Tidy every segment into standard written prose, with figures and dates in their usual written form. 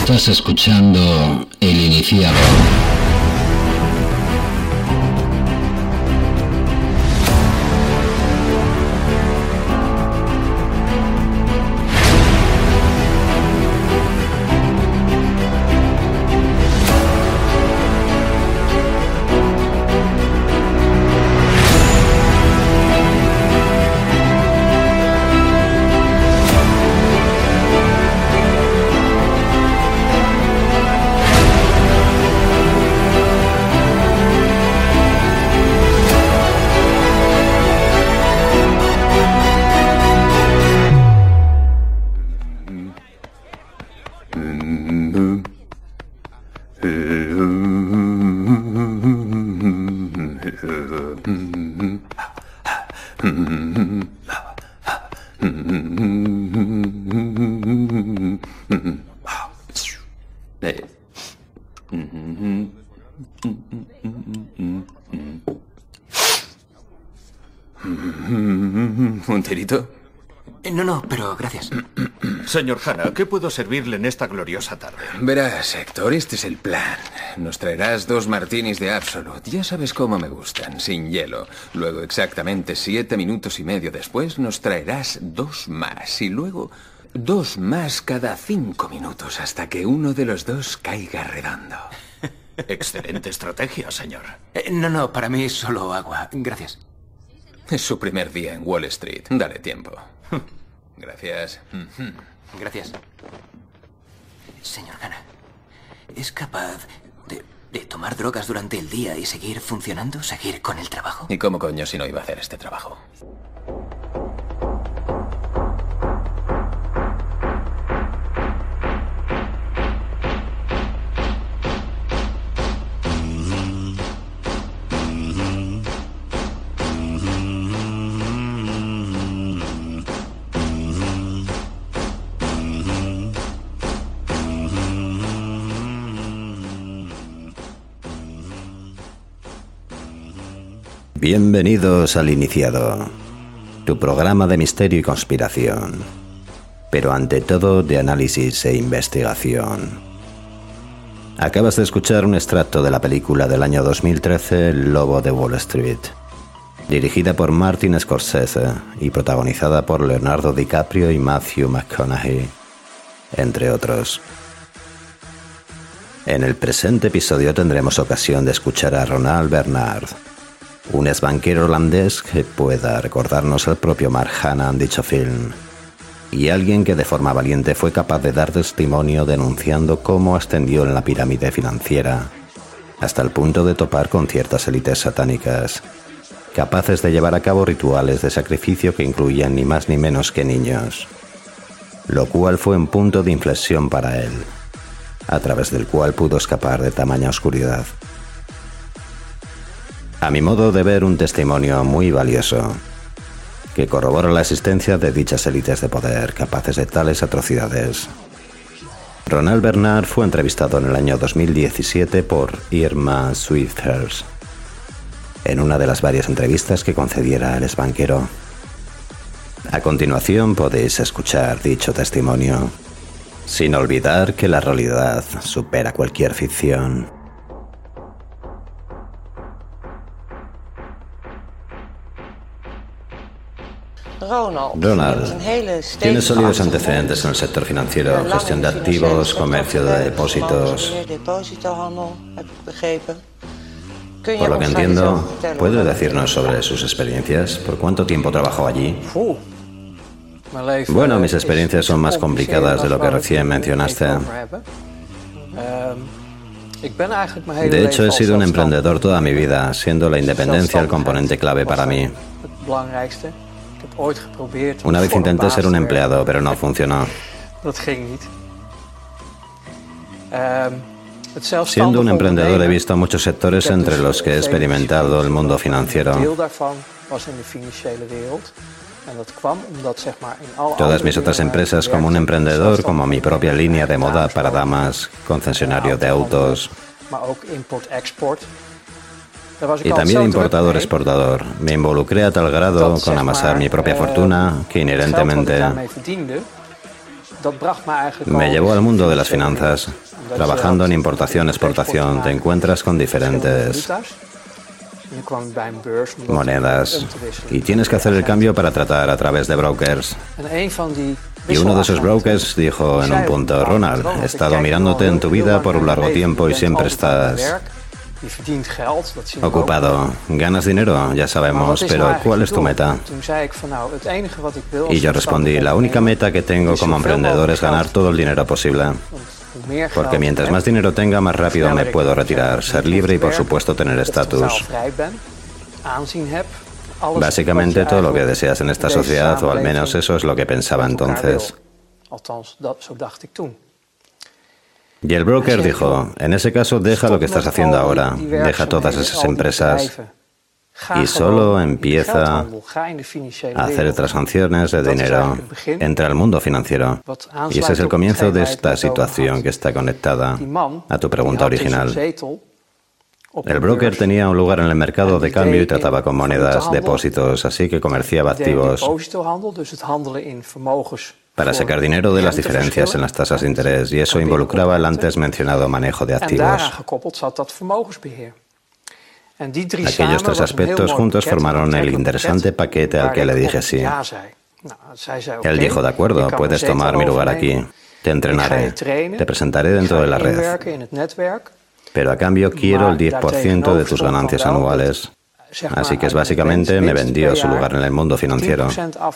Estás escuchando El Iniciado. ¿Un tirito? No, pero gracias. Señor Hanna, ¿qué puedo servirle en esta gloriosa tarde? Verás, Héctor, este es el plan. Nos traerás 2 martinis de Absolut. Ya sabes cómo me gustan, sin hielo. Luego, exactamente 7 minutos y medio después, nos traerás 2 más. Y luego, 2 más cada 5 minutos, hasta que uno de los 2 caiga redondo. Excelente estrategia, señor. No, para mí solo agua. Gracias. Es su primer día en Wall Street. Dale tiempo. Gracias. Gracias. Señor Hanna, ¿es capaz de tomar drogas durante el día y seguir funcionando? ¿Seguir con el trabajo? ¿Y cómo coño si no iba a hacer este trabajo? Bienvenidos al Iniciado, tu programa de misterio y conspiración, pero ante todo de análisis e investigación. Acabas de escuchar un extracto de la película del año 2013, El Lobo de Wall Street, dirigida por Martin Scorsese y protagonizada por Leonardo DiCaprio y Matthew McConaughey, entre otros. En el presente episodio tendremos ocasión de escuchar a Ronald Bernard, un exbanquero holandés que pueda recordarnos al propio Mark Hanna en dicho film, y alguien que de forma valiente fue capaz de dar testimonio denunciando cómo ascendió en la pirámide financiera hasta el punto de topar con ciertas élites satánicas, capaces de llevar a cabo rituales de sacrificio que incluían ni más ni menos que niños, lo cual fue un punto de inflexión para él, a través del cual pudo escapar de tamaña oscuridad. A mi modo de ver, un testimonio muy valioso, que corrobora la existencia de dichas élites de poder capaces de tales atrocidades. Ronald Bernard fue entrevistado en el año 2017 por Irma Swifthurst, en una de las varias entrevistas que concediera el exbanquero. A continuación podéis escuchar dicho testimonio, sin olvidar que la realidad supera cualquier ficción. Ronald, tienes sólidos antecedentes en el sector financiero, gestión de activos, comercio de depósitos. Por lo que entiendo, ¿puede decirnos sobre sus experiencias? ¿Por cuánto tiempo trabajó allí? Bueno, mis experiencias son más complicadas de lo que recién mencionaste. De hecho, he sido un emprendedor toda mi vida, siendo la independencia el componente clave para mí. Una vez intenté ser un empleado, pero no funcionó. Siendo un emprendedor he visto muchos sectores entre los que he experimentado el mundo financiero. Todas mis otras empresas como un emprendedor, como mi propia línea de moda para damas, concesionario de autos, y también importador-exportador. Me involucré a tal grado con amasar mi propia fortuna que inherentemente Me llevó al mundo de las finanzas. Trabajando en importación-exportación, te encuentras con diferentes monedas y tienes que hacer el cambio para tratar a través de brokers. Y uno de esos brokers dijo en un punto: Ronald, he estado mirándote en tu vida por un largo tiempo y siempre estás ocupado. Ganas dinero, ya sabemos, pero ¿cuál es tu meta? Y yo respondí: la única meta que tengo como emprendedor es ganar todo el dinero posible. Porque mientras más dinero tenga, más rápido me puedo retirar, ser libre y por supuesto tener estatus. Básicamente todo lo que deseas en esta sociedad, o al menos eso es lo que pensaba entonces. Y el broker dijo: en ese caso deja lo que estás haciendo ahora, deja todas esas empresas y solo empieza a hacer transacciones de dinero. Entra al mundo financiero. Y ese es el comienzo de esta situación que está conectada a tu pregunta original. El broker tenía un lugar en el mercado de cambio y trataba con monedas, depósitos, así que comerciaba activos para sacar dinero de las diferencias en las tasas de interés, y eso involucraba el antes mencionado manejo de activos. Aquellos tres aspectos juntos formaron el interesante paquete al que le dije sí. Él dijo: de acuerdo, puedes tomar mi lugar aquí. Te entrenaré, te presentaré dentro de la red. Pero a cambio quiero el 10% de tus ganancias anuales. Así que básicamente me vendió su lugar en el mundo financiero.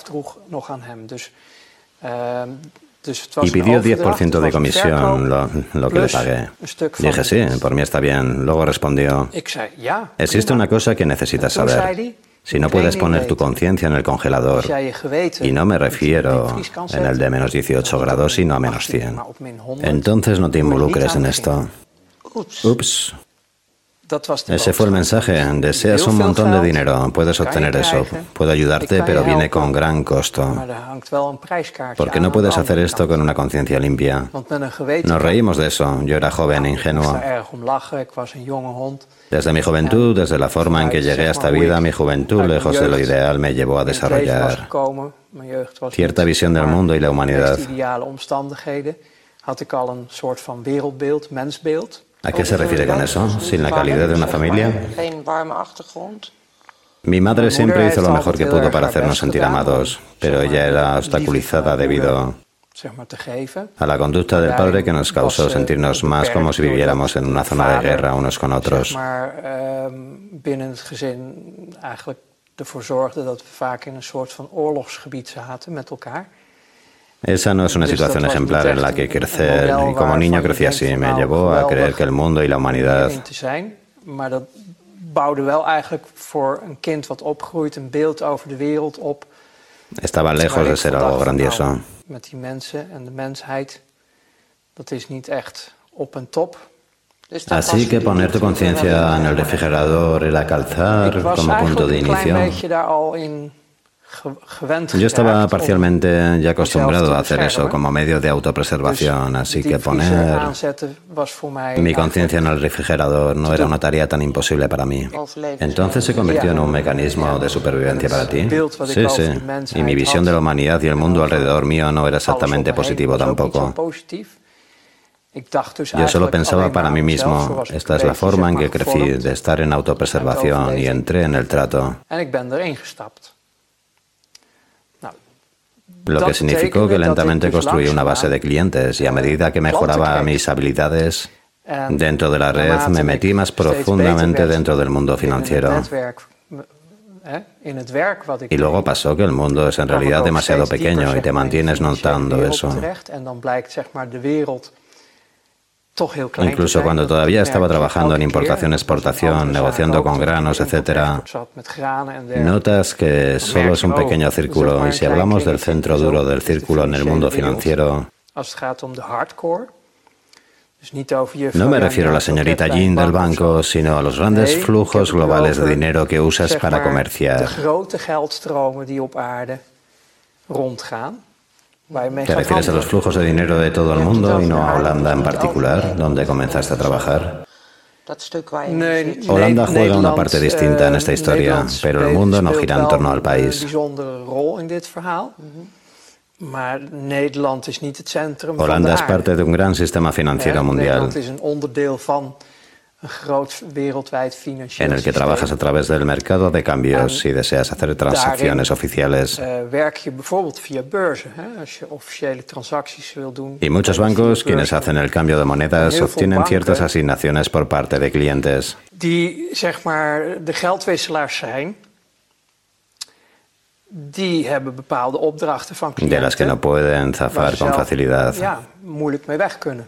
Y pidió 10% de comisión, lo que le pagué. Dije: sí, por mí está bien. Luego respondió: existe una cosa que necesitas saber. Si no puedes poner tu conciencia en el congelador, y no me refiero en el de menos 18 grados, sino a menos 100, entonces no te involucres en esto. Ups. Ese fue el mensaje. Deseas un montón de dinero, puedes obtener eso. Puedo ayudarte, pero viene con gran costo. Porque no puedes hacer esto con una conciencia limpia. Nos reímos de eso. Yo era joven e ingenuo. Desde mi juventud, desde la forma en que llegué a esta vida, mi juventud, lejos de lo ideal, me llevó a desarrollar cierta visión del mundo y la humanidad. ¿A qué se refiere con eso? ¿Sin la calidad de una familia? Mi madre siempre hizo lo mejor que pudo para hacernos sentir amados, pero ella era obstaculizada debido a la conducta del padre, que nos causó sentirnos más como si viviéramos en una zona de guerra unos con otros. Esa no es una situación ejemplar en la que crecer, y como niño crecí así. Me llevó a creer que el mundo y la humanidad estaban lejos de ser algo grandioso. Así que poner tu conciencia en el refrigerador era calzar como punto de inicio. Yo estaba parcialmente ya acostumbrado a hacer eso como medio de autopreservación, así que poner mi conciencia en el refrigerador no era una tarea tan imposible para mí. Entonces se convirtió en un mecanismo de supervivencia para ti. Sí, sí. Y mi visión de la humanidad y el mundo alrededor mío no era exactamente positivo tampoco. Yo solo pensaba para mí mismo: esta es la forma en que crecí, de estar en autopreservación, y entré en el trato. Lo que significó que lentamente construí una base de clientes, y a medida que mejoraba mis habilidades dentro de la red, me metí más profundamente dentro del mundo financiero. Y luego pasó que el mundo es en realidad demasiado pequeño y te mantienes notando eso. Incluso cuando todavía estaba trabajando en importación-exportación, negociando con granos, etc., notas que solo es un pequeño círculo, y si hablamos del centro duro del círculo en el mundo financiero, no me refiero a la señorita Jean del banco, sino a los grandes flujos globales de dinero que usas para comerciar. ¿Te refieres a los flujos de dinero de todo el mundo y no a Holanda en particular, donde comenzaste a trabajar? Holanda juega una parte distinta en esta historia, pero el mundo no gira en torno al país. Maar Nederland is niet het centrum van Holanda de es aarde. parte de un gran sistema financiero mundial Nederland is een onderdeel van een groot wereldwijd financieel en el que systeem. trabajas a través del mercado de cambios si deseas hacer transacciones oficiales. Werk je bijvoorbeeld via beurzen, hè, als je officiële transacties wil doen. Y muchos via bancos, beurzen. quienes hacen el cambio de monedas, Heel veel obtienen banken ciertas asignaciones por parte de clientes. Die zeg maar de geldwisselaars zijn, die hebben bepaalde opdrachten van cliënten. De las que no pueden zafar waar ze con zelf, facilidad. Ja, moeilijk mee weg kunnen.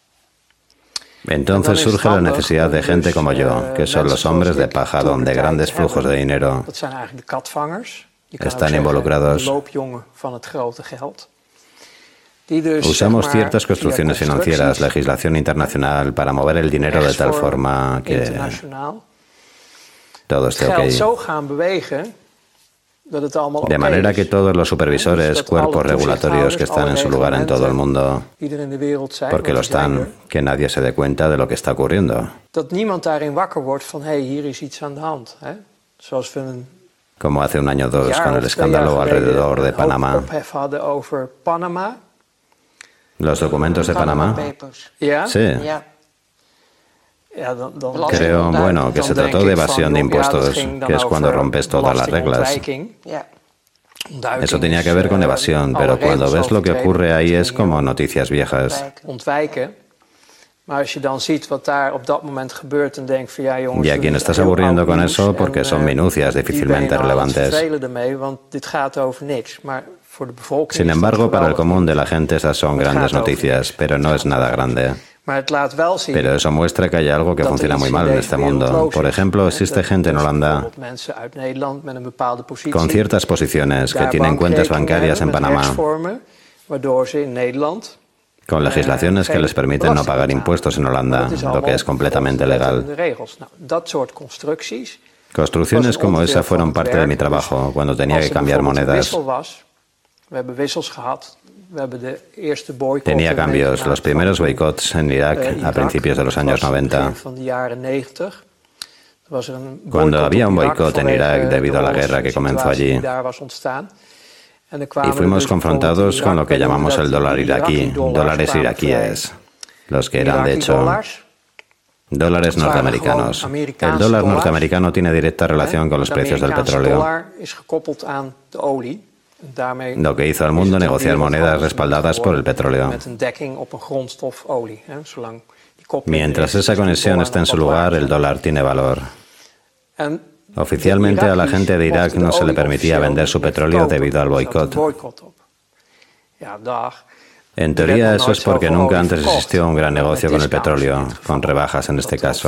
Entonces surge la necesidad de gente como yo, que son los hombres de paja donde grandes flujos de dinero Dat zijn eigenlijk de katvangers. Je kan ook están zeggen, involucrados. de loopjongen van het grote geld. Die dus, Usamos zeg maar, ciertas construcciones via financieras, constructies, legislación internacional, para mover el dinero de tal forma que internationaal, todo esté geld ok. zo gaan bewegen dat het allemaal De oké manera is. que todos los supervisores, Dat cuerpos alle regulatorios que están en su lugar en todo el mundo, die er in de wereld zijn, porque lo want die zijn están, er, que nadie se dé cuenta de lo que está ocurriendo. dat niemand daarin wakker wordt van hé, hier is iets aan de hand. Hè? Zoals we een Como hace un año o dos jaar con el of 2 escándalo jaar geleden alrededor de een hoop Panamá. ophef hadden over Panama. Los documentos de Panamá. Papers. Ja? Sí, Ja. Ja, dan creo, bueno, que dan se denk trató de ik van, evasión de joh, ja, dat impuestos, ging dan que es cuando over rompes todas las reglas. belastingontwijking. Ja. Ontduiking Eso tenía is, que ver con evasión, alle pero cuando regels ves lo que overtreden. ocurre ahí Het es ging como om noticias viejas. ontwijken. Maar als je dan ziet wat daar op dat moment gebeurt en denkt van ja jongens... Y a dit quien is estás heel aburriendo oud con nieuws eso porque en, son minucias wie ben je difícilmente nou aan het relevantes. vervelen ermee, want dit gaat over niks. Maar voor de bevolking Sin is dat embargo, para el geweldig. común de la gente esas son grandes noticias, pero no es nada grande. Maar het laat wel zien Pero eso muestra que hay algo que dat er funciona iets muy in mal en deze este wereld mundo. los Por is. ejemplo, existe Dat gente en dus Holanda bijvoorbeeld mensen uit Nederland met een bepaalde positie con ciertas posiciones que daar tienen cuentas bankrekeningen bancarias en hebben met Panamá, rechtsvormen, waardoor ze in Nederland con legislaciones que les permiten no pagar impuestos en Holanda, lo que es completamente legal. De regels. Nou, dat soort constructies. Construcciones como esa fueron parte de mi trabajo cuando tenía que cambiar monedas. We hebben wissels gehad. We hebben de eerste boycott. Tenía cambios, los primeros boicots en Irak a principios de los años 90. Van de jaren 90. Was er een Cuando boycott había op un Irak boicot en vanwege Irak debido a la de guerra que comenzó situatie allí. die daar was ontstaan. En er Y kwamen fuimos dus confrontados bijvoorbeeld con lo que Irak, llamamos el dat dólar die iraquí, Iraqi-dollars dólares kwamen iraquíes, los que vrij. eran de hecho Iraqi-dollars, dólares waren norteamericanos. gewoon El Amerikaanse dólar dollars, norteamericano tiene directa relación con los de precios del Amerikaanse petróleo. dollar is gekoppeld aan de olie. Daarmee Lo que hizo al mundo negociar monedas respaldadas por el petróleo. Met een dekking op een grondstof olie. Hè, zolang die koppeling Mientras er is, esa is die conexión dollar está en nog su wat lugar, waard. el dólar tiene valor. En Oficialmente a la gente de Irak no se le permitía vender su petróleo debido al boicot. Ja, dag. En teoría eso es porque nunca antes existió un gran negocio con el petróleo, con rebajas en este caso.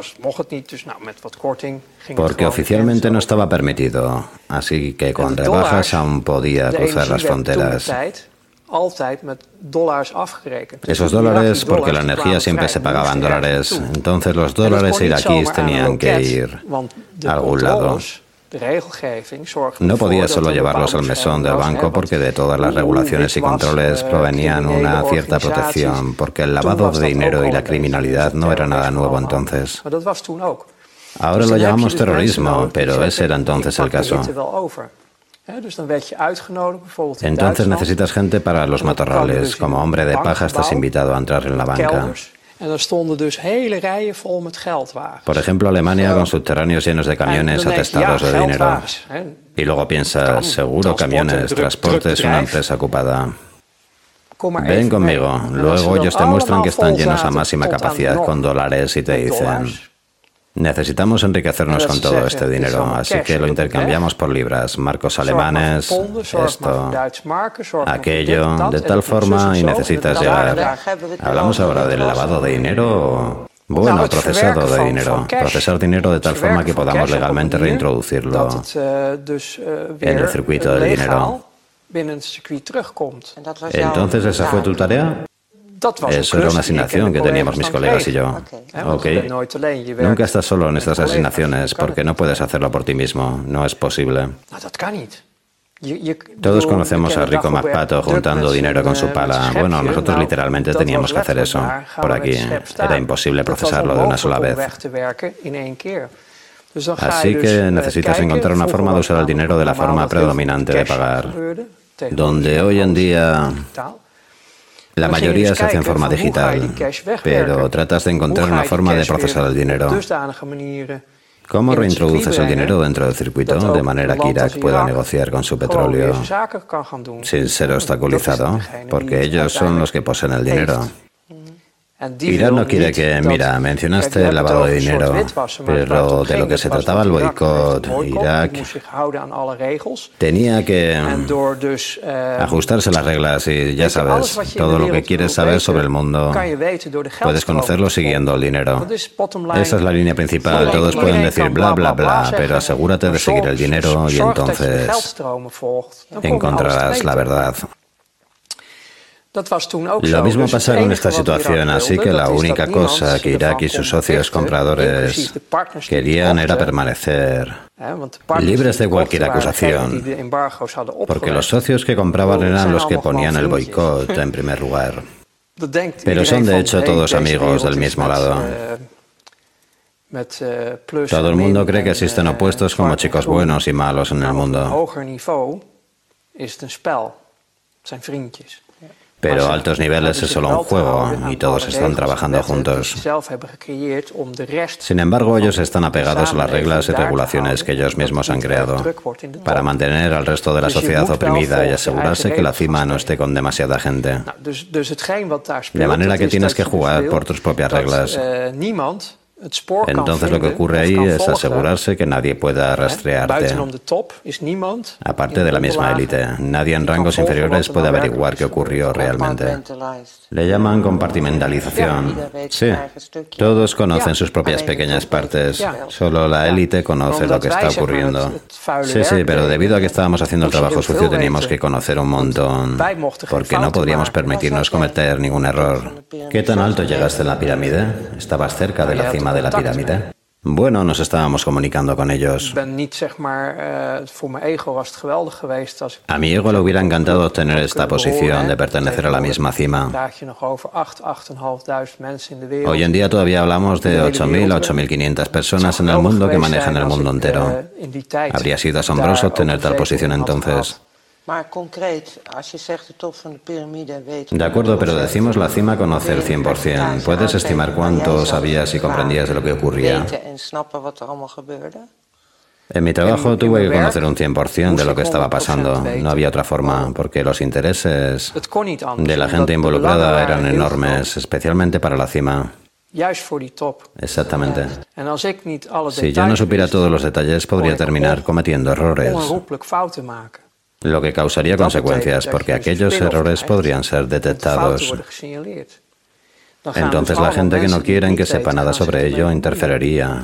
Porque oficialmente no estaba permitido, así que con rebajas aún podía cruzar las fronteras. Esos dólares, porque la energía siempre se pagaba en dólares, entonces los dólares iraquíes tenían que ir a algún lado. No podía solo llevarlos al mesón del banco porque de todas las regulaciones y controles provenían una cierta protección, porque el lavado de dinero y la criminalidad no era nada nuevo entonces. Ahora lo llamamos terrorismo, pero ese era entonces el caso. Entonces necesitas gente para los matorrales. Como hombre de paja estás invitado a entrar en la banca. Por ejemplo, Alemania con subterráneos llenos de camiones atestados de dinero. Y luego piensas, seguro camiones, transporte es una empresa ocupada. Ven conmigo. Luego ellos te muestran que están llenos a máxima capacidad con dólares y te dicen, necesitamos enriquecernos con todo este dinero, así que lo intercambiamos por libras, marcos alemanes, esto, aquello, de tal forma y necesitas llegar. ¿Hablamos ahora del lavado de dinero o...? Bueno, procesado de dinero. Procesar dinero de tal forma que podamos legalmente reintroducirlo en el circuito del dinero. Entonces, ¿esa fue tu tarea? Eso era una asignación que teníamos mis colegas y yo. Ok. Nunca estás solo en estas asignaciones porque no puedes hacerlo por ti mismo. No es posible. Todos conocemos a Rico McPato juntando dinero con su pala. Bueno, nosotros literalmente teníamos que hacer eso. Por aquí era imposible procesarlo de una sola vez. Así que necesitas encontrar una forma de usar el dinero de la forma predominante de pagar. donde hoy en día la mayoría se hace en forma digital, pero tratas de encontrar una forma de procesar el dinero. ¿Cómo reintroduces el dinero dentro del circuito de manera que Irak pueda negociar con su petróleo sin ser obstaculizado? Porque ellos son los que poseen el dinero. Irak no quiere que, mira, mencionaste el lavado de dinero, pero de lo que se trataba el boicot, Irak tenía que ajustarse a las reglas y ya sabes, todo lo que quieres saber sobre el mundo puedes conocerlo siguiendo el dinero. Esa es la línea principal, todos pueden decir bla bla bla, pero asegúrate de seguir el dinero y entonces encontrarás la verdad. Lo mismo pasa con esta situación, así que la única cosa que Irak y sus socios compradores querían era permanecer libres de cualquier acusación, porque los socios que compraban eran los que ponían el boicot en primer lugar. Pero son de hecho todos amigos del mismo lado. Todo el mundo cree que existen opuestos como chicos buenos y malos en el mundo. Pero a altos niveles es solo un juego y todos están trabajando juntos. Sin embargo, ellos están apegados a las reglas y regulaciones que ellos mismos han creado para mantener al resto de la sociedad oprimida y asegurarse que la cima no esté con demasiada gente. De manera que tienes que jugar por tus propias reglas. Entonces lo que ocurre ahí es asegurarse que nadie pueda rastrearte. Aparte de la misma élite, nadie en rangos inferiores puede averiguar qué ocurrió realmente. Le llaman compartimentalización. Sí, todos conocen sus propias pequeñas partes. Solo la élite conoce lo que está ocurriendo. Sí, pero debido a que estábamos haciendo el trabajo sucio teníamos que conocer un montón, porque no podríamos permitirnos cometer ningún error. ¿Qué tan alto llegaste en la pirámide? ¿Estabas cerca de la cima de la pirámide? Bueno, nos estábamos comunicando con ellos. A mi ego le hubiera encantado obtener esta posición de pertenecer a la misma cima. Hoy en día todavía hablamos de 8.000 a 8.500 personas en el mundo que manejan el mundo entero. Habría sido asombroso obtener tal posición entonces. De acuerdo, pero decimos la cima conoce el 100%. ¿Puedes estimar cuánto sabías y comprendías de lo que ocurría? En mi trabajo tuve que conocer un 100% de lo que estaba pasando. No había otra forma, porque los intereses de la gente involucrada eran enormes, especialmente para la cima. Exactamente. Si yo no supiera todos los detalles, podría terminar cometiendo errores, lo que causaría consecuencias, porque aquellos errores podrían ser detectados. Entonces la gente que no quiere que sepa nada sobre ello interferiría.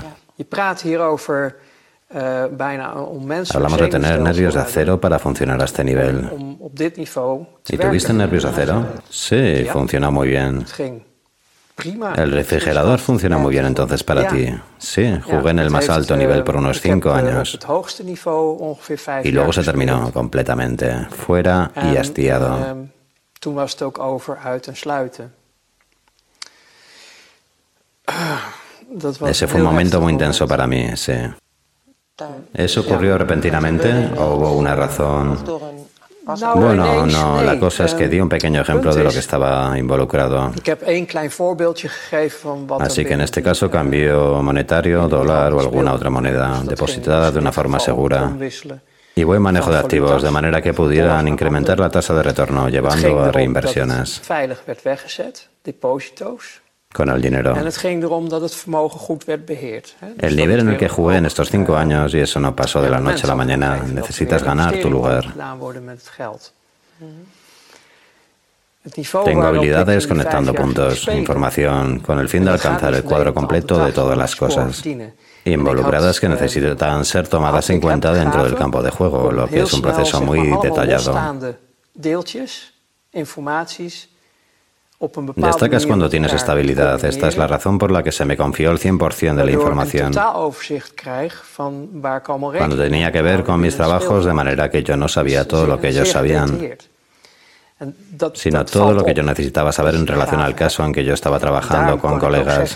Hablamos de tener nervios de acero para funcionar a este nivel. ¿Y tuviste nervios de acero? Sí, funcionó muy bien. El refrigerador funciona muy bien entonces para ti. Sí, jugué en el más alto nivel por unos 5 años. Y luego se terminó completamente, fuera y hastiado. Ese fue un momento muy intenso para mí, sí. ¿Eso ocurrió repentinamente o hubo una razón? Bueno, no, la cosa es que di un pequeño ejemplo de lo que estaba involucrado. Así que en este caso cambio monetario, dólar o alguna otra moneda depositada de una forma segura. Y buen manejo de activos, de manera que pudieran incrementar la tasa de retorno, llevando a reinversiones con el dinero. El nivel en el que jugué en estos 5 años, y eso no pasó de la noche a la mañana, necesitas ganar tu lugar. Tengo habilidades conectando puntos, información, con el fin de alcanzar el cuadro completo de todas las cosas involucradas que necesitan ser tomadas en cuenta dentro del campo de juego, lo que es un proceso muy detallado. Destacas cuando tienes estabilidad. Esta es la razón por la que se me confió el 100% de la información. Cuando tenía que ver con mis trabajos, de manera que yo no sabía todo lo que ellos sabían, sino todo lo que yo necesitaba saber en relación al caso en que yo estaba trabajando con colegas.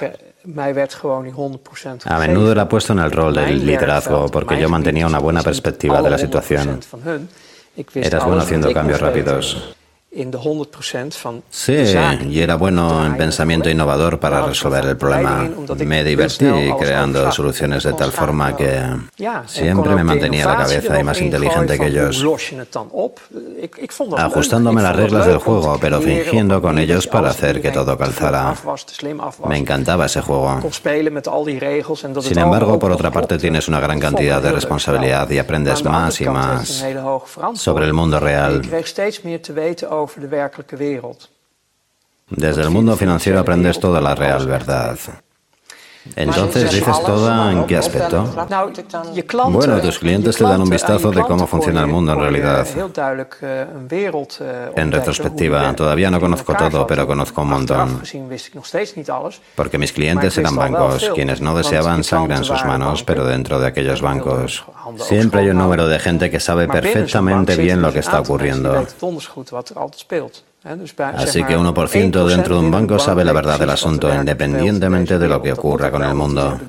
A menudo era puesto en el rol del liderazgo porque yo mantenía una buena perspectiva de la situación. Eras bueno haciendo cambios rápidos. Sí, y era bueno en pensamiento innovador para resolver el problema. Me divertí creando soluciones de tal forma que siempre me mantenía la cabeza y más inteligente que ellos. Ajustándome las reglas del juego, pero fingiendo con ellos para hacer que todo calzara. Me encantaba ese juego. Sin embargo, por otra parte, tienes una gran cantidad de responsabilidad y aprendes más y más sobre el mundo real. Desde el mundo financiero aprendes toda la real verdad. Entonces, ¿dices toda en qué aspecto? Bueno, tus clientes te dan un vistazo de cómo funciona el mundo en realidad. En retrospectiva, todavía no conozco todo, pero conozco un montón. Porque mis clientes eran bancos, quienes no deseaban sangre en sus manos, pero dentro de aquellos bancos. Siempre hay un número de gente que sabe perfectamente bien lo que está ocurriendo. Así que 1% dentro de un banco sabe la verdad del asunto, independientemente de lo que ocurra con el mundo.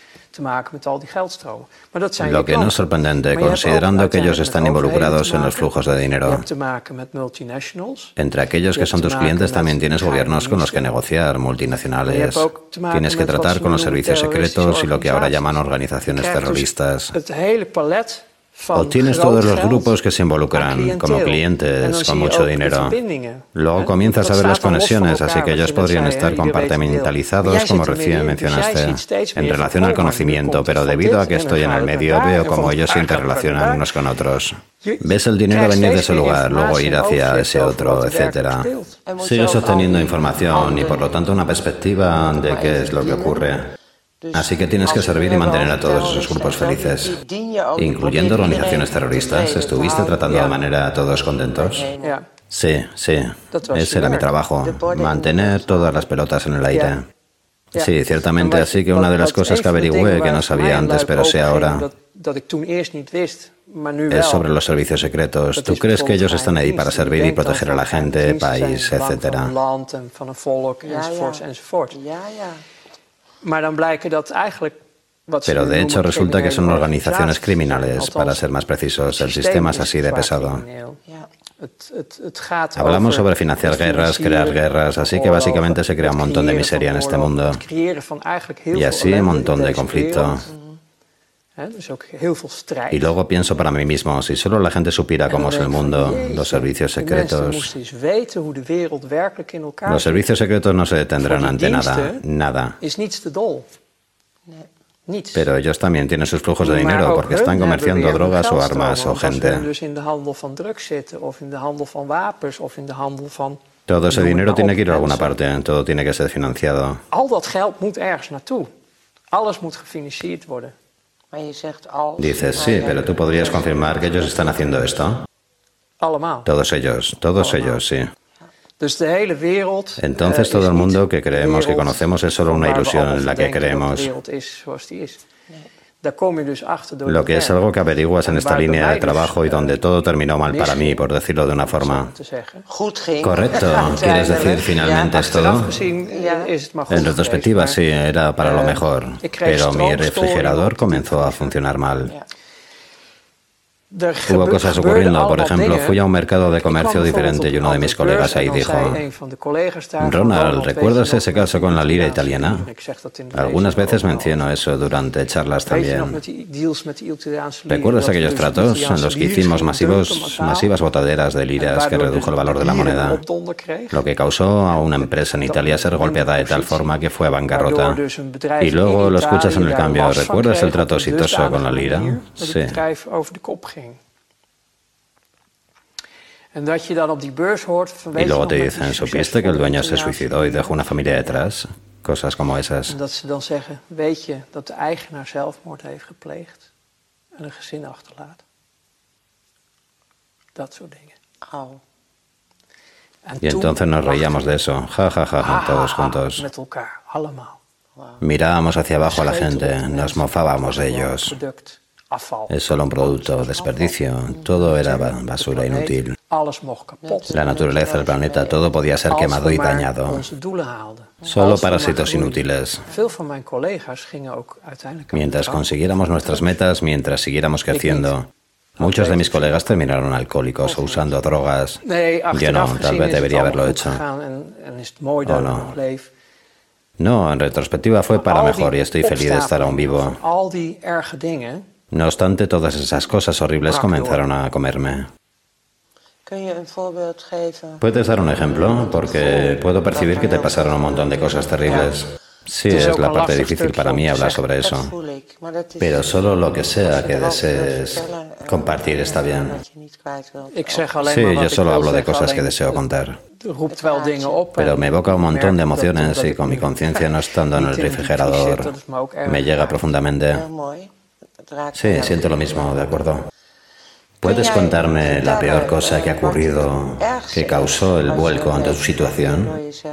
Lo que no es sorprendente, considerando que ellos están involucrados en los flujos de dinero. Entre aquellos que son tus clientes también tienes gobiernos con los que negociar, multinacionales. Tienes que tratar con los servicios secretos y lo que ahora llaman organizaciones terroristas. O tienes todos los grupos que se involucran como clientes con mucho dinero. Luego comienzas a ver las conexiones, así que ellos podrían estar compartimentalizados, como recién mencionaste, en relación al conocimiento, pero debido a que estoy en el medio, veo cómo ellos se interrelacionan unos con otros. Ves el dinero venir de ese lugar, luego ir hacia ese otro, etc. Sigues obteniendo información y por lo tanto una perspectiva de qué es lo que ocurre. Así que tienes que servir y mantener a todos esos grupos felices, incluyendo organizaciones terroristas. ¿Estuviste tratando de manera a todos contentos? Sí, sí. Ese era mi trabajo, mantener todas las pelotas en el aire. Sí, ciertamente. Así que una de las cosas que averigüé, que no sabía antes, pero sé ahora, es sobre los servicios secretos. ¿Tú crees que ellos están ahí para servir y proteger a la gente, país, etcétera? Pero de hecho resulta que son organizaciones criminales, para ser más precisos. El sistema es así de pesado. Hablamos sobre financiar guerras, crear guerras, así que básicamente se crea un montón de miseria en este mundo. Y así un montón de conflicto. Y luego pienso para mí mismo, si solo la gente supiera cómo es el mundo, los servicios secretos... Los servicios secretos no se detendrán ante nada, nada. Pero ellos también tienen sus flujos de dinero porque están comerciando drogas o armas o gente. Todo ese dinero tiene que ir a alguna parte, todo tiene que ser financiado. Dices, sí, pero tú podrías confirmar que ellos están haciendo esto. Todos ellos, sí. Entonces todo el mundo que creemos que conocemos es solo una ilusión en la que creemos. Lo que es algo que averiguas en esta línea de trabajo y donde todo terminó mal para mí, por decirlo de una forma. Correcto. ¿Quieres decir finalmente es todo? En retrospectiva sí, era para lo mejor. Pero mi refrigerador comenzó a funcionar mal. Hubo cosas ocurriendo. Por ejemplo, fui a un mercado de comercio diferente y uno de mis colegas ahí dijo: Ronald, ¿recuerdas ese caso con la lira italiana? Algunas veces menciono eso durante charlas también. ¿Recuerdas aquellos tratos en los que hicimos masivas botaderas de liras que redujo el valor de la moneda? Lo que causó a una empresa en Italia ser golpeada de tal forma que fue a bancarrota. Y luego lo escuchas en el cambio. ¿Recuerdas el trato exitoso con la lira? Sí. Y luego te dicen, ¿supiste que el dueño se suicidó y dejó una familia detrás? Cosas como esas. Y entonces nos reíamos de eso, ja, ja, ja, todos juntos. Mirábamos hacia abajo a la gente, nos mofábamos de ellos. Es solo un producto, desperdicio, todo era basura inútil. La naturaleza del planeta, todo podía ser quemado y dañado. Solo parásitos inútiles. Mientras consiguiéramos nuestras metas, mientras siguiéramos creciendo, Muchos de mis colegas terminaron alcohólicos o usando drogas. Yo no, tal vez debería haberlo hecho. ¿O no? No, en retrospectiva fue para mejor y estoy feliz de estar aún vivo. No obstante, todas esas cosas horribles comenzaron a comerme. ¿Puedes dar un ejemplo? Porque puedo percibir que te pasaron un montón de cosas terribles. Sí, es la parte difícil para mí hablar sobre eso. Pero solo lo que sea que desees compartir está bien. Sí, yo solo hablo de cosas que deseo contar. Pero me evoca un montón de emociones y con mi conciencia no estando en el refrigerador me llega profundamente. Sí, siento lo mismo, de acuerdo. ¿Puedes contarme la peor cosa que ha ocurrido que causó el vuelco ante tu situación?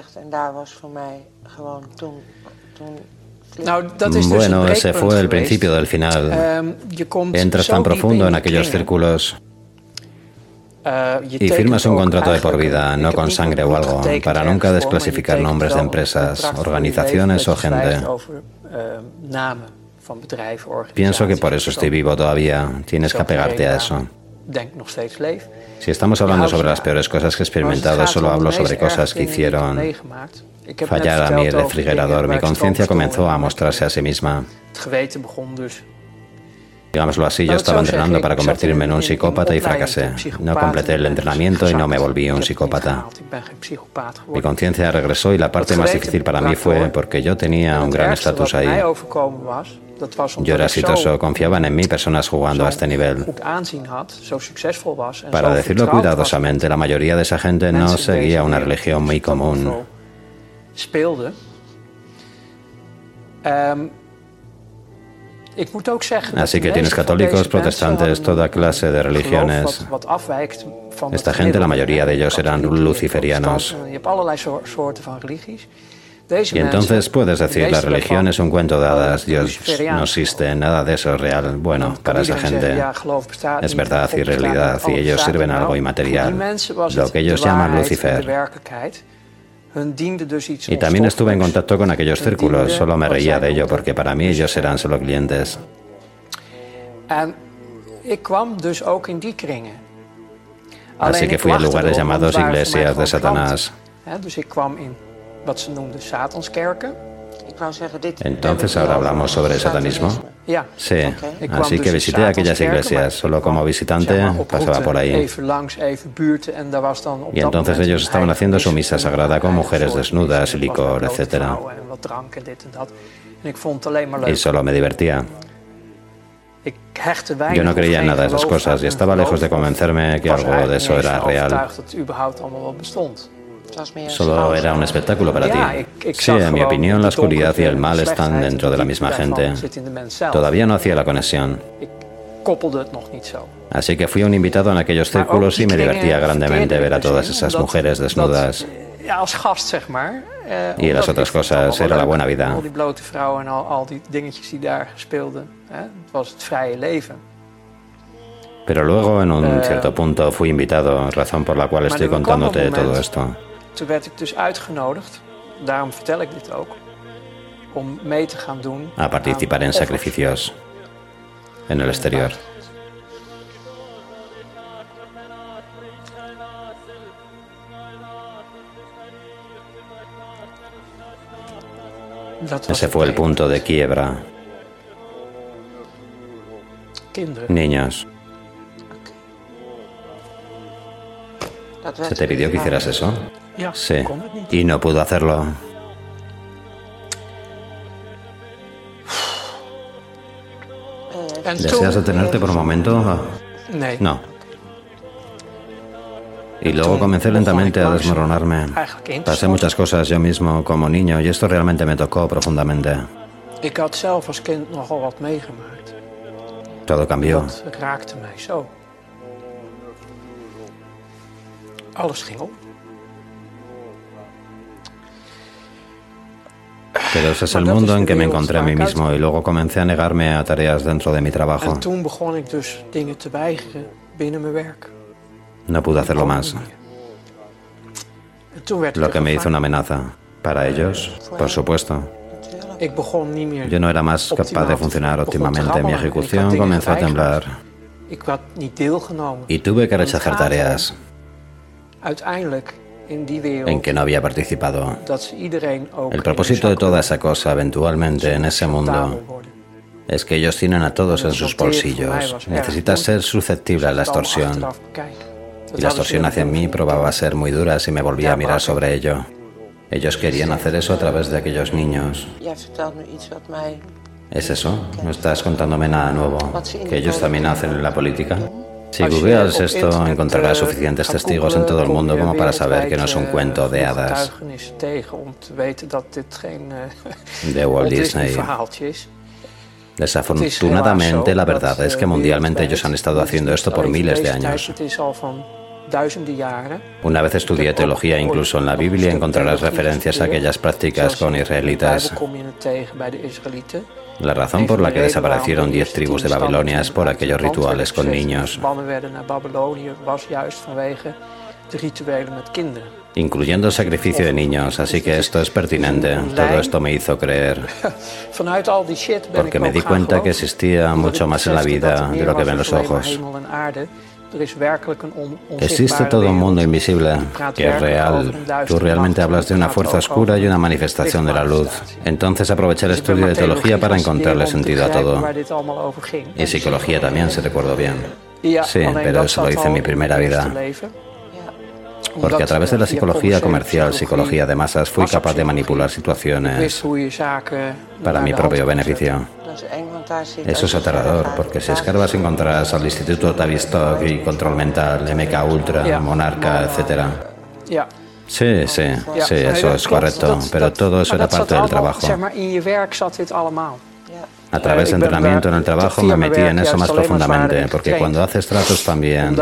Bueno, ese fue el principio del final. Entras tan profundo en aquellos círculos y firmas un contrato de por vida, no con sangre o algo, para nunca desclasificar nombres de empresas, organizaciones o gente. Pienso que por eso estoy vivo todavía. Tienes que apegarte a eso. Si estamos hablando sobre las peores cosas que he experimentado, solo hablo sobre cosas que hicieron fallar a mi refrigerador. Mi conciencia comenzó a mostrarse a sí misma. Digámoslo así, yo estaba entrenando para convertirme en un psicópata y fracasé. No completé el entrenamiento y no me volví un psicópata. Mi conciencia regresó y la parte más difícil para mí fue porque yo tenía un gran estatus ahí. Yo era exitoso, confiaban en mí personas jugando a este nivel. Para decirlo cuidadosamente, la mayoría de esa gente no seguía una religión muy común. Así que tienes católicos, protestantes, toda clase de religiones. Esta gente, la mayoría de ellos eran luciferianos. Y entonces puedes decir, la religión es un cuento de hadas, Dios no existe, nada de eso es real. Bueno, para esa gente es verdad y realidad, y ellos sirven a algo inmaterial, lo que ellos llaman Lucifer. Y también estuve en contacto con aquellos círculos, solo me reía de ello, porque para mí ellos eran solo clientes. Así que fui a lugares llamados iglesias de Satanás. Entonces ahora hablamos sobre el satanismo. Sí, así que visité aquellas iglesias, solo como visitante pasaba por ahí. Y entonces ellos estaban haciendo su misa sagrada con mujeres desnudas, licor, etc. Y solo me divertía. Yo no creía en nada de esas cosas y estaba lejos de convencerme que algo de eso era real. Solo era un espectáculo para ti. Sí, en mi opinión, la oscuridad y el mal están dentro de la misma gente. Todavía no hacía la conexión. Así que fui un invitado en aquellos círculos y me divertía grandemente ver a todas esas mujeres desnudas. Y las otras cosas, era la buena vida. Pero luego, en un cierto punto, fui invitado, razón por la cual estoy contándote todo esto. Toen werd ik dus uitgenodigd, daarom vertel ik dit ook, om mee te gaan doen a participar en sacrificios en el exterior. Ese fue el punto de quiebra. Niños. ¿Se te pidió que hicieras eso? Sí. Y no pudo hacerlo. ¿Deseas detenerte por un momento? No. Y luego comencé lentamente a desmoronarme. Pasé muchas cosas yo mismo como niño y esto realmente me tocó profundamente. Todo cambió. Pero ese es el mundo en que me encontré a mí mismo y luego comencé a negarme a tareas dentro de mi trabajo. No pude hacerlo más. Lo que me hizo una amenaza. Para ellos, por supuesto. Yo no era más capaz de funcionar óptimamente. Mi ejecución comenzó a temblar. Ik had niet deelgenomen. Y tuve que rechazar tareas Uiteindelijk in die wereld en que no había participado. dat ze iedereen ook El propósito de toda esa cosa, eventualmente, en ese mundo, es que ellos tienen a todos en sus bolsillos. Necesitas ser susceptible a la extorsión. Y la extorsión hacia mí probaba ser muy dura si me volvía a mirar sobre ello. Ellos querían hacer eso a través de aquellos niños. ¿Es eso? ¿No estás contándome nada nuevo? ¿Que ellos también hacen en la política? Si googleas esto, encontrarás suficientes testigos en todo el mundo como para saber que no es un cuento de hadas de Walt Disney. Desafortunadamente, la verdad es que mundialmente ellos han estado haciendo esto por miles de años. Una vez estudié teología, incluso en la Biblia encontrarás referencias a aquellas prácticas con israelitas. La razón por la que desaparecieron 10 tribus de Babilonia es por aquellos rituales con niños, incluyendo el sacrificio de niños, así que esto es pertinente. Todo esto me hizo creer, porque me di cuenta que existía mucho más en la vida de lo que ven los ojos. Existe todo un mundo invisible que es real. Tú realmente hablas de una fuerza oscura y una manifestación de la luz. Entonces aproveché el estudio de teología para encontrarle sentido a todo. Y psicología también, si recuerdo bien. Sí, pero eso lo hice en mi primera vida. Porque a través de la psicología comercial, psicología de masas, fui capaz de manipular situaciones para mi propio beneficio. Eso es aterrador, porque si escarbas encontrarás al Instituto Tavistock y Control Mental, MK Ultra, Monarca, etc. Sí, eso es correcto, pero todo eso era parte del trabajo. A través de entrenamiento en el trabajo me metí en eso más profundamente, porque cuando haces tratos también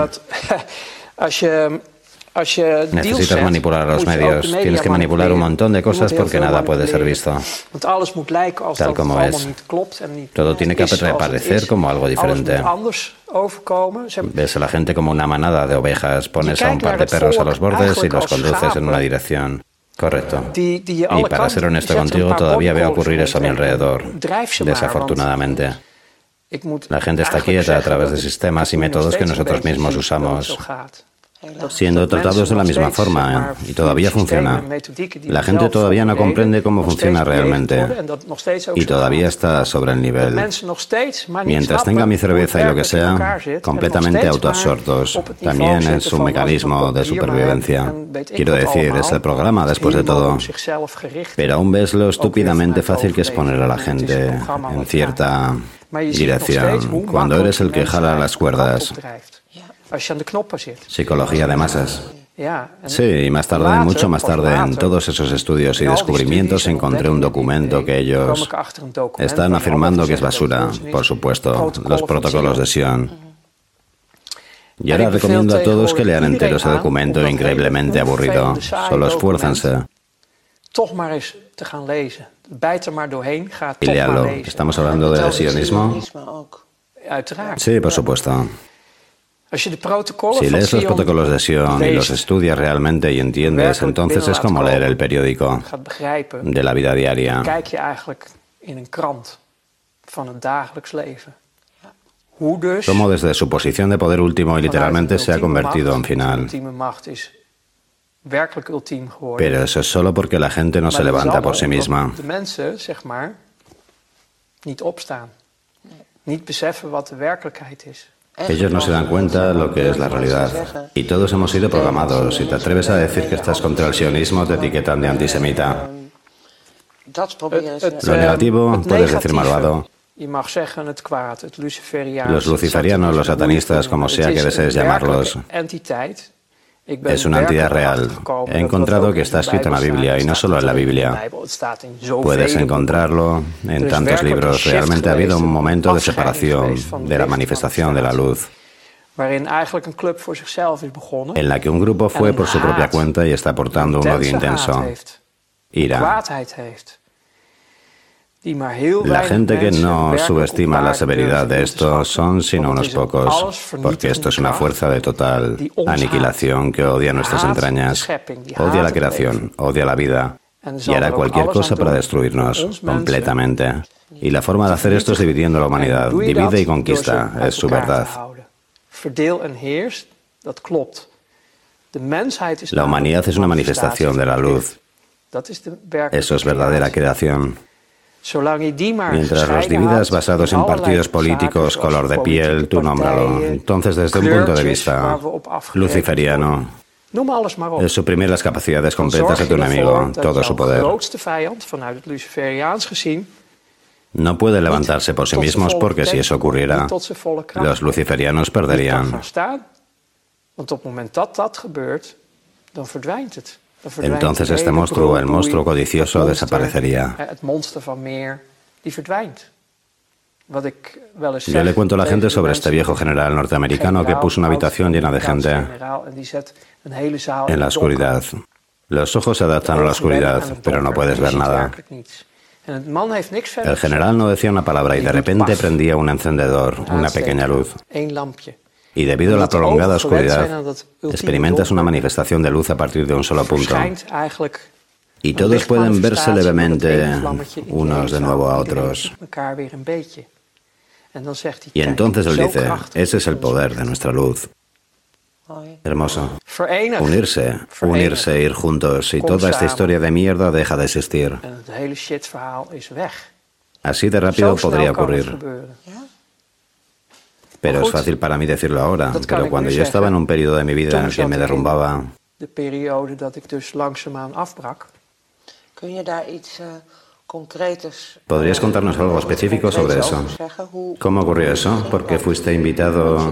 necesitas manipular a los medios. Tienes que manipular un montón de cosas porque nada puede ser visto tal como es. Todo tiene que parecer como algo diferente. Ves a la gente como una manada de ovejas, pones a un par de perros a los bordes y los conduces en una dirección. Correcto. Y para ser honesto contigo, todavía veo ocurrir eso a mi alrededor, desafortunadamente. La gente está quieta a través de sistemas y métodos que nosotros mismos usamos, siendo tratados de la misma forma, y todavía funciona. La gente todavía no comprende cómo funciona realmente, y todavía está sobre el nivel. Mientras tenga mi cerveza y lo que sea, completamente autoabsortos, también es un mecanismo de supervivencia. Quiero decir, es el programa después de todo. Pero aún ves lo estúpidamente fácil que es poner a la gente en cierta dirección, cuando eres el que jala las cuerdas. Psicología de masas. Sí, y más tarde, mucho más tarde, en todos esos estudios y descubrimientos encontré un documento que ellos están afirmando que es basura, por supuesto, los protocolos de Sion. Y ahora recomiendo a todos que lean entero ese documento increíblemente aburrido. Solo esfuércense. Y léalo. ¿Estamos hablando del sionismo? Sí, por supuesto. Si lees los protocolos de Sion y los estudias realmente y entiendes, entonces es como leer el periódico de la vida diaria. Como desde su posición de poder último y literalmente se ha convertido en final. Pero eso es solo porque la gente no se levanta por sí misma. Ellos no se dan cuenta de lo que es la realidad. Y todos hemos sido programados. Si te atreves a decir que estás contra el sionismo, te etiquetan de antisemita. Lo negativo, puedes decir malvado. Los luciferianos, los satanistas, como sea que desees llamarlos, es una entidad real. He encontrado que está escrito en la Biblia, y no solo en la Biblia. Puedes encontrarlo en tantos libros. Realmente ha habido un momento de separación de la manifestación de la luz, en la que un grupo fue por su propia cuenta y está portando un odio intenso, ira. La gente que no subestima la severidad de esto son sino unos pocos, porque esto es una fuerza de total aniquilación que odia nuestras entrañas, odia la creación, odia la vida, y hará cualquier cosa para destruirnos completamente. Y la forma de hacer esto es dividiendo la humanidad. Divide y conquista, es su verdad. verdeel en heers, dat klopt. De mensheid is La humanidad es una manifestación de la luz. Dat is de werkelijke Eso es verdadera creación. Zolang je die maar Mientras los gescheiden dividas houdt basados en van allerlei partidos políticos, zaken, color de zoals piel, politieke tú nómbralo. partijen, Entonces, desde un punto de kleurtjes vista waar we op afgerekend luciferiano, worden. Noem alles maar op. es suprimir las capacidades Dan completas zorg de tu je enemigo, ervoor dat todo su jouw poder. grootste vijand, vanuit het Luciferiaans gezien, No puede levantarse por sí tot zijn mismos volle porque si eso potentieel, ocurriera, niet tot zijn volle kracht los luciferianos niet kan perderían. gaan staan. Want op het moment dat dat gebeurt, dan verdwijnt het. Dan verdwijnt Entonces de este hele monstruo, el broedboei, monstruo codicioso, het monster, desaparecería. Het monster van meer, die verdwijnt. Wat ik wel eens Yo zeg le cuento a la tegen gente de sobre este mensen, viejo general norteamericano que generaal, puso una habitación llena de gente generaal, en die zet een hele zaal en la het donker. oscuridad. Los ojos se adaptan a la oscuridad, pero no puedes ver nada. El general no decía una palabra y de repente prendía un encendedor, una pequeña luz. Y debido a la prolongada oscuridad, experimentas una manifestación de luz a partir de un solo punto. Y todos pueden verse levemente unos de nuevo a otros. Y entonces él dice, ese es el poder de nuestra luz. Hermoso. Unirse, ir juntos y toda esta historia de mierda deja de existir. Así de rápido podría ocurrir. Pero es fácil para mí decirlo ahora. Pero cuando yo estaba en un periodo de mi vida en el que me derrumbaba, de periode dat ik dus langzaamaan afbrak. Kun je daar iets concretos? ¿Podrías contarnos algo específico sobre eso? ¿Cómo ocurrió eso? ¿Porque fuiste invitado?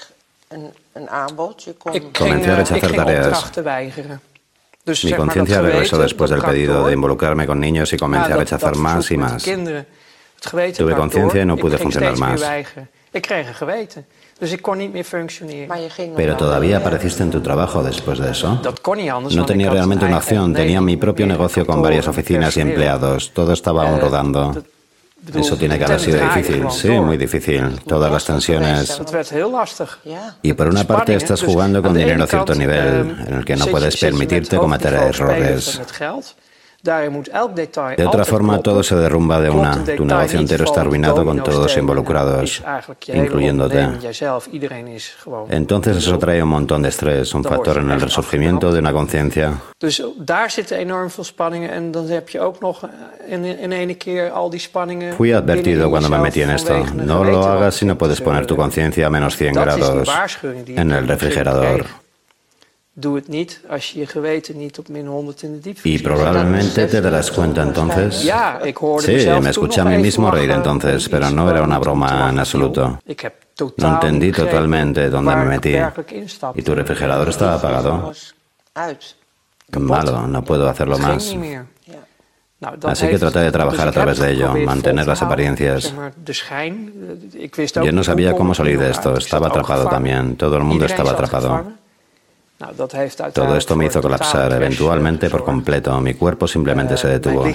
Comencé a rechazar tareas. Mi conciencia regresó después del pedido de involucrarme con niños y comencé a rechazar más y más. Tuve conciencia y no pude funcionar más. Pero todavía apareciste en tu trabajo después de eso. No tenía realmente una opción, tenía mi propio negocio con varias oficinas y empleados. Todo estaba aún rodando. Eso tiene que haber sido difícil, sí, muy difícil. Todas las tensiones. Y por una parte estás jugando con dinero a cierto nivel, en el que no puedes permitirte cometer errores. De otra forma, todo se derrumba de una. Tu negocio entero está arruinado con todos involucrados, incluyéndote. Entonces eso trae un montón de estrés, un factor en el resurgimiento de una conciencia. Fui advertido cuando me metí en esto. No lo hagas si no puedes poner tu conciencia a menos 100 grados en el refrigerador. Y probablemente te darás cuenta entonces. Sí, me escuché a mí mismo reír entonces, pero no era una broma en absoluto. No entendí totalmente dónde me metí. ¿Y tu refrigerador estaba apagado? Malo, no puedo hacerlo más. Así que traté de trabajar a través de ello, mantener las apariencias. Yo no sabía cómo salir de esto, estaba atrapado también, todo el mundo estaba atrapado. Todo esto me hizo colapsar, eventualmente por completo. Mi cuerpo simplemente se detuvo.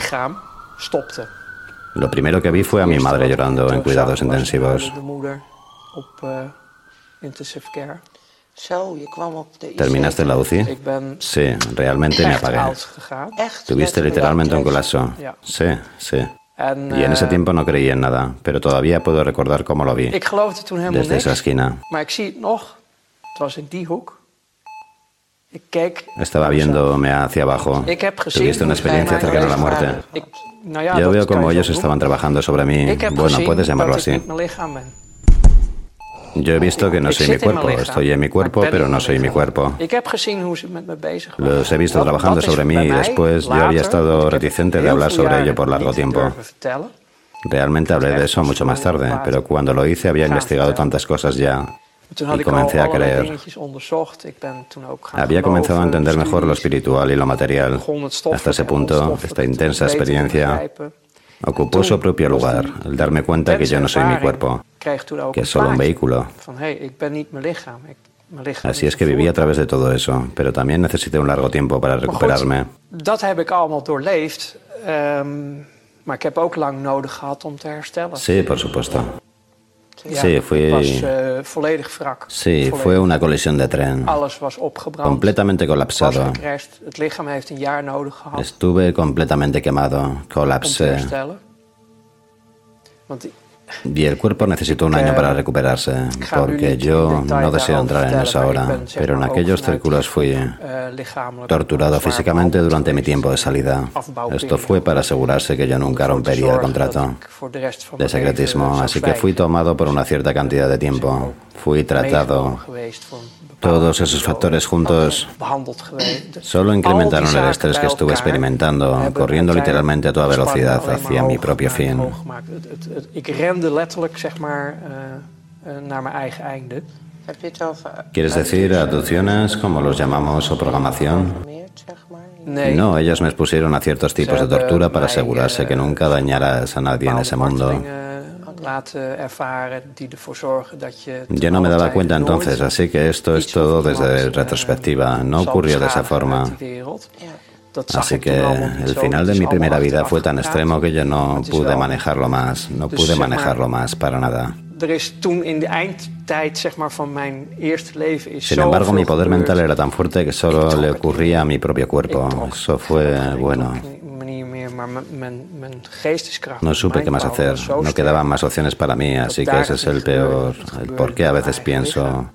Lo primero que vi fue a mi madre llorando en cuidados intensivos. ¿Terminaste en la UCI? Sí, realmente me apagué. ¿Tuviste literalmente un colapso? Sí, sí. Y en ese tiempo no creí en nada, pero todavía puedo recordar cómo lo vi. Desde esa esquina. Estaba viéndome hacia abajo. Tuviste una experiencia cercana a la muerte. Yo veo cómo ellos estaban trabajando sobre mí. Bueno, puedes llamarlo así. Yo he visto que no soy mi cuerpo. Estoy en mi cuerpo, pero no soy mi cuerpo. Los he visto trabajando sobre mí y después yo había estado reticente de hablar sobre ello por largo tiempo. Realmente hablé de eso mucho más tarde, pero cuando lo hice había investigado tantas cosas ya. Y comencé a creer. Había comenzado a entender mejor lo espiritual y lo material. Hasta ese punto, esta intensa experiencia ocupó su propio lugar, el darme cuenta que yo no soy mi cuerpo, que es solo un vehículo. Así es que viví a través de todo eso, pero también necesité un largo tiempo para recuperarme. Sí, por supuesto. Sí, fue una colisión de tren. Completamente colapsado. Estuve completamente quemado. Colapsé. Y el cuerpo necesitó un año para recuperarse, porque yo no deseo entrar en eso ahora, pero en aquellos círculos fui torturado físicamente durante mi tiempo de salida. Esto fue para asegurarse que yo nunca rompería el contrato de secretismo, así que fui tomado por una cierta cantidad de tiempo. Fui tratado. Todos esos factores juntos solo incrementaron el estrés que estuve experimentando, corriendo literalmente a toda velocidad hacia mi propio fin. ¿Quieres decir abducciones, como los llamamos, o programación? No, ellos me expusieron a ciertos tipos de tortura para asegurarse que nunca dañaras a nadie en ese mundo. Yo no me daba cuenta entonces, así que esto es todo desde retrospectiva. No ocurrió de esa forma. Así que el final de mi primera vida fue tan extremo que yo no pude manejarlo más. No pude manejarlo más para nada. Sin embargo, mi poder mental era tan fuerte que solo le ocurría a mi propio cuerpo. Eso fue bueno. No supe qué más hacer. No quedaban más opciones para mí, así que ese es el peor. El por qué a veces pienso.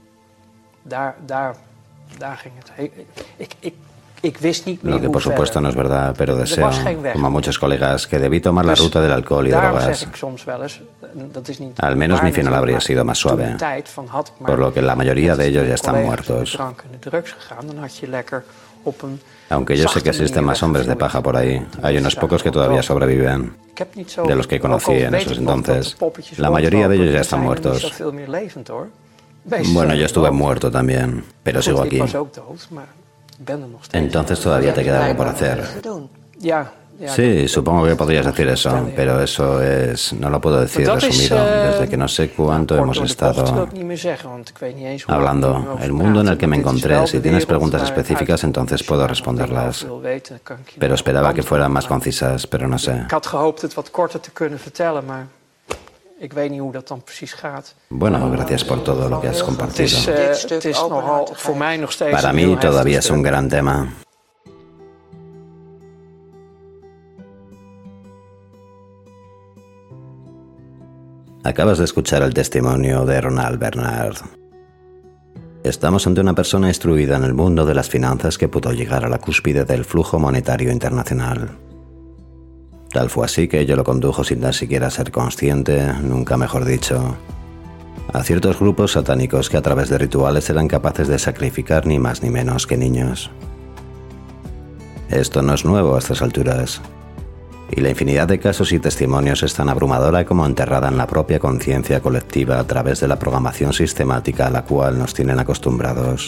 Lo que por supuesto no es verdad, pero deseo, como muchos colegas, que debí tomar la ruta del alcohol y drogas. Al menos mi final habría sido más suave, por lo que la mayoría de ellos ya están muertos. Aunque yo sé que existen más hombres de paja por ahí, hay unos pocos que todavía sobreviven. De los que conocí en esos entonces, la mayoría de ellos ya están muertos. Bueno, yo estuve muerto también, pero sigo aquí. Entonces todavía te queda algo por hacer. Sí, supongo que podrías decir eso, pero eso es... no lo puedo decir resumido, desde que no sé cuánto hemos estado hablando. El mundo en el que me encontré, si tienes preguntas específicas, entonces puedo responderlas. Pero esperaba que fueran más concisas, pero no sé. Bueno, gracias por todo lo que has compartido. Para mí todavía es un gran tema. Acabas de escuchar el testimonio de Ronald Bernard. Estamos ante una persona instruida en el mundo de las finanzas que pudo llegar a la cúspide del flujo monetario internacional. Tal fue así que ello lo condujo sin tan siquiera ser consciente, nunca mejor dicho, a ciertos grupos satánicos que a través de rituales eran capaces de sacrificar ni más ni menos que niños. Esto no es nuevo a estas alturas, y la infinidad de casos y testimonios es tan abrumadora como enterrada en la propia conciencia colectiva a través de la programación sistemática a la cual nos tienen acostumbrados.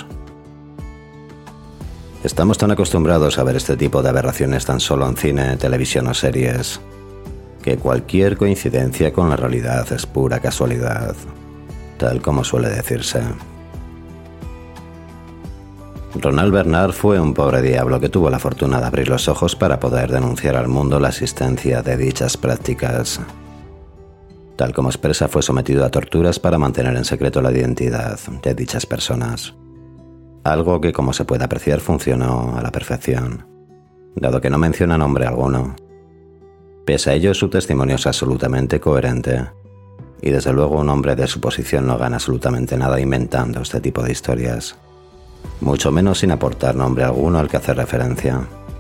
Estamos tan acostumbrados a ver este tipo de aberraciones tan solo en cine, televisión o series, que cualquier coincidencia con la realidad es pura casualidad, tal como suele decirse. Ronald Bernard fue un pobre diablo que tuvo la fortuna de abrir los ojos para poder denunciar al mundo la existencia de dichas prácticas. Tal como expresa, fue sometido a torturas para mantener en secreto la identidad de dichas personas. Algo que, como se puede apreciar, funcionó a la perfección, dado que no menciona nombre alguno. Pese a ello, su testimonio es absolutamente coherente, y desde luego un hombre de su posición no gana absolutamente nada inventando este tipo de historias, mucho menos sin aportar nombre alguno al que hacer referencia.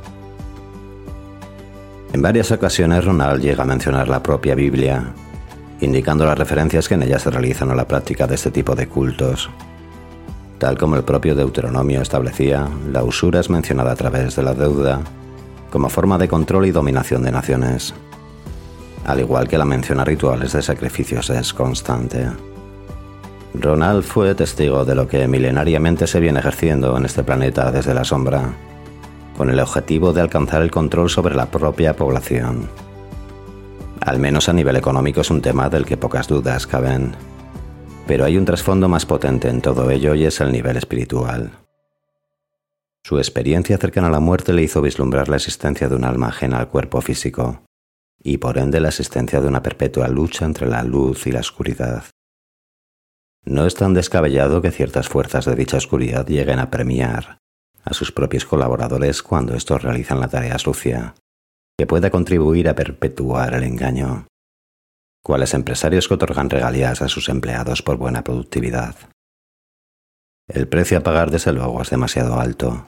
En varias ocasiones Ronald llega a mencionar la propia Biblia, indicando las referencias que en ella se realizan a la práctica de este tipo de cultos. Tal como el propio Deuteronomio establecía, la usura es mencionada a través de la deuda como forma de control y dominación de naciones, al igual que la mención a rituales de sacrificios es constante. Ronald fue testigo de lo que milenariamente se viene ejerciendo en este planeta desde la sombra, con el objetivo de alcanzar el control sobre la propia población. Al menos a nivel económico es un tema del que pocas dudas caben. Pero hay un trasfondo más potente en todo ello y es el nivel espiritual. Su experiencia cercana a la muerte le hizo vislumbrar la existencia de un alma ajena al cuerpo físico, y por ende la existencia de una perpetua lucha entre la luz y la oscuridad. No es tan descabellado que ciertas fuerzas de dicha oscuridad lleguen a premiar a sus propios colaboradores cuando estos realizan la tarea sucia, que pueda contribuir a perpetuar el engaño. cuales empresarios que otorgan regalías a sus empleados por buena productividad. El precio a pagar, desde luego, es demasiado alto.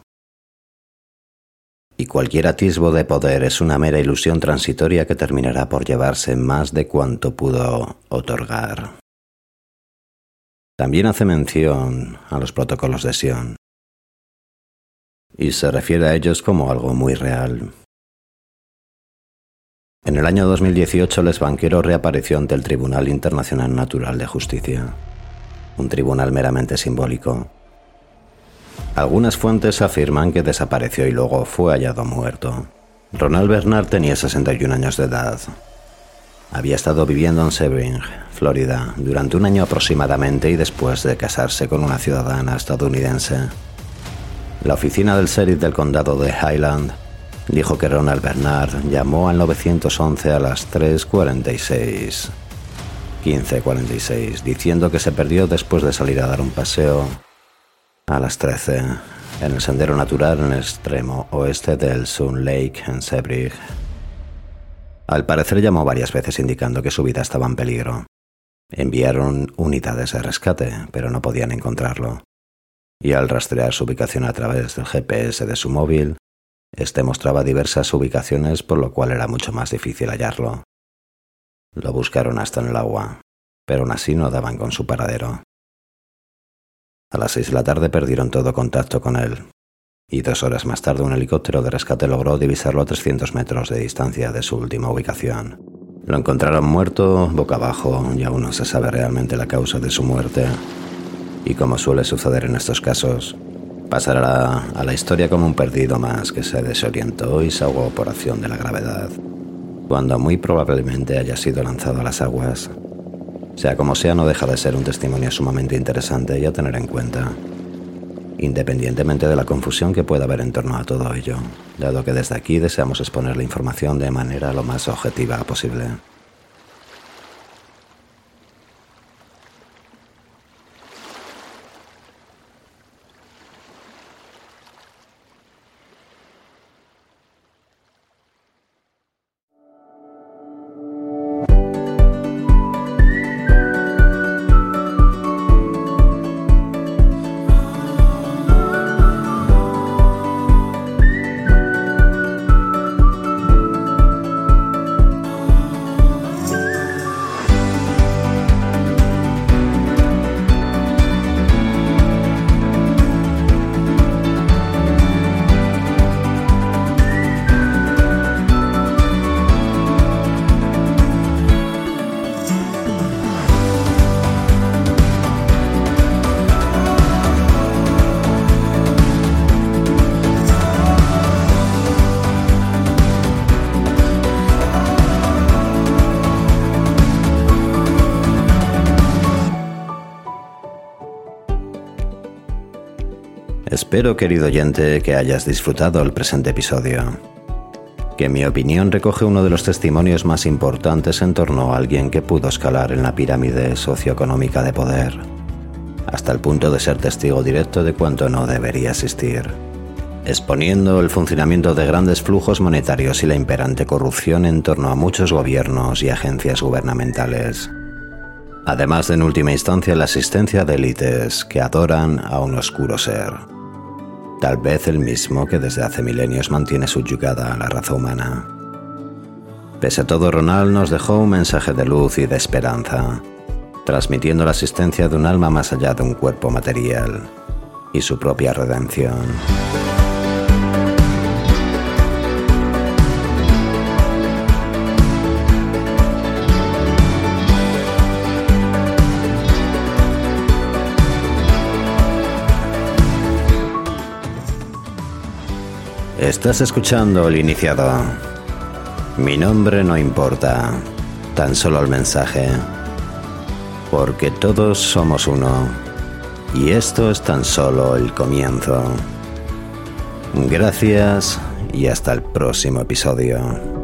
Y cualquier atisbo de poder es una mera ilusión transitoria que terminará por llevarse más de cuanto pudo otorgar. También hace mención a los protocolos de Sion, y se refiere a ellos como algo muy real. En el año 2018, el exbanquero reapareció ante el Tribunal Internacional Natural de Justicia, un tribunal meramente simbólico. Algunas fuentes afirman que desapareció y luego fue hallado muerto. Ronald Bernard tenía 61 años de edad. Había estado viviendo en Sebring, Florida, durante un año aproximadamente y después de casarse con una ciudadana estadounidense. La oficina del sheriff del condado de Highland dijo que Ronald Bernard llamó al 911 a las 15:46, diciendo que se perdió después de salir a dar un paseo a las 13, en el sendero natural en el extremo oeste del Sun Lake en Sebring. Al parecer llamó varias veces indicando que su vida estaba en peligro. Enviaron unidades de rescate, pero no podían encontrarlo. Y al rastrear su ubicación a través del GPS de su móvil, este mostraba diversas ubicaciones, por lo cual era mucho más difícil hallarlo. Lo buscaron hasta en el agua, pero aún así no daban con su paradero. A las 6 de la tarde perdieron todo contacto con él, y 2 horas más tarde un helicóptero de rescate logró divisarlo a 300 metros de distancia de su última ubicación. Lo encontraron muerto, boca abajo, y aún no se sabe realmente la causa de su muerte. Y como suele suceder en estos casos, pasará a la historia como un perdido más que se desorientó y se ahogó por acción de la gravedad, cuando muy probablemente haya sido lanzado a las aguas. Sea como sea, no deja de ser un testimonio sumamente interesante y a tener en cuenta, independientemente de la confusión que pueda haber en torno a todo ello, dado que desde aquí deseamos exponer la información de manera lo más objetiva posible. Espero, querido oyente, que hayas disfrutado el presente episodio, que en mi opinión recoge uno de los testimonios más importantes en torno a alguien que pudo escalar en la pirámide socioeconómica de poder, hasta el punto de ser testigo directo de cuánto no debería existir, exponiendo el funcionamiento de grandes flujos monetarios y la imperante corrupción en torno a muchos gobiernos y agencias gubernamentales, además de en última instancia la existencia de élites que adoran a un oscuro ser, tal vez el mismo que desde hace milenios mantiene subyugada a la raza humana. Pese a todo, Ronald nos dejó un mensaje de luz y de esperanza, transmitiendo la existencia de un alma más allá de un cuerpo material y su propia redención. Estás escuchando El Iniciado. Mi nombre no importa, tan solo el mensaje. Porque todos somos uno, y esto es tan solo el comienzo. Gracias y hasta el próximo episodio.